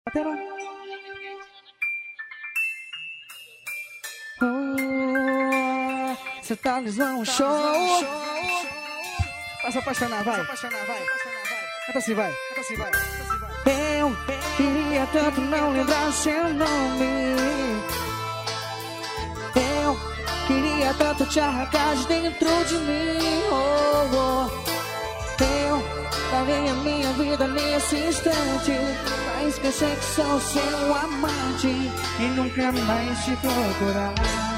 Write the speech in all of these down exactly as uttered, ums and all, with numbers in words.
Batera. Oh, cê tá lisão, show. Vai se apaixonar, vai. Canta assim, vai. Canta assim, vai. Eu queria tanto não lembrar seu nome. Eu queria tanto te arrancar de dentro de mim. Oh, oh. Eu darei a minha vida nesse instante pra esquecer que sou seu amante e nunca mais te procurar.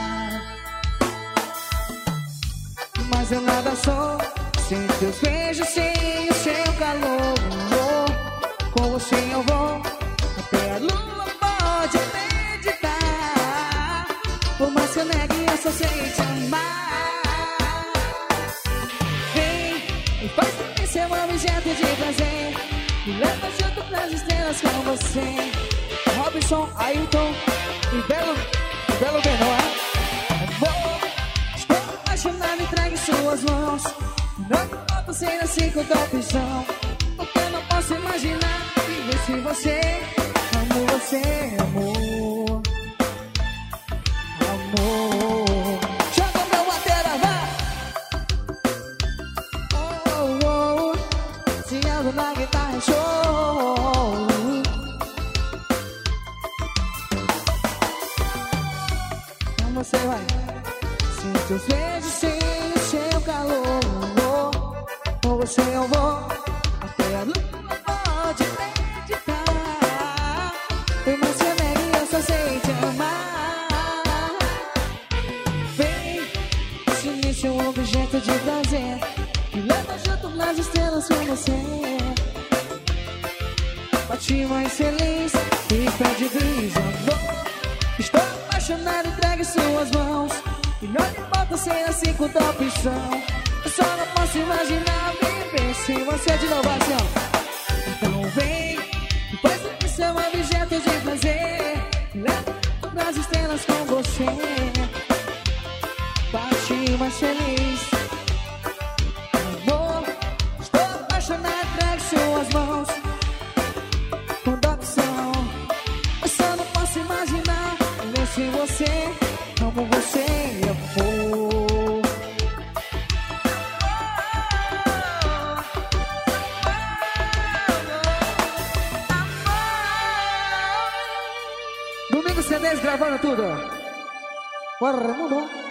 Mas eu nada sou sem teus beijos, sem o seu calor. Com você eu vou até a lua, pode acreditar. Por mais que eu negue, eu só sei te amar. Vem e faz pra mim ser um objeto de prazer. Me leva junto pras estrelas com você. Robinson, Ailton e Belo, e Belo Benoit. Estou apaixonado, entregue suas mãos. Não me volto sem assim com tua opção. Porque eu não posso imaginar viver sem você. Amo você, amor. Amor. Joga pra bateria, vai. Oh, oh, oh. Se ando na guitarra, show. Então você vai. Sinto os beijos, sem o seu calor. Com você eu vou até a lua, pode acreditar. Por mais que eu negue, eu só sei te amar. Vem, deixe-me um objeto de prazer. Me leva junto nas estrelas com você. Bate mais feliz e pede bis, amor. Estou apaixonado, entregue suas mãos. E não me importa ser assim com tua opção. Eu só não posso imaginar viver sem você. De novo assim, ó. Então vem, depois do que seu objeto de prazer. Leva pras estrelas com você. Bate mais feliz. Amor, estou apaixonado, entregue suas mãos. Com tua opção. Eu só não posso imaginar viver sem você. Amo você, amor. Domingo C Ds gravando tudo. Bora, mundo.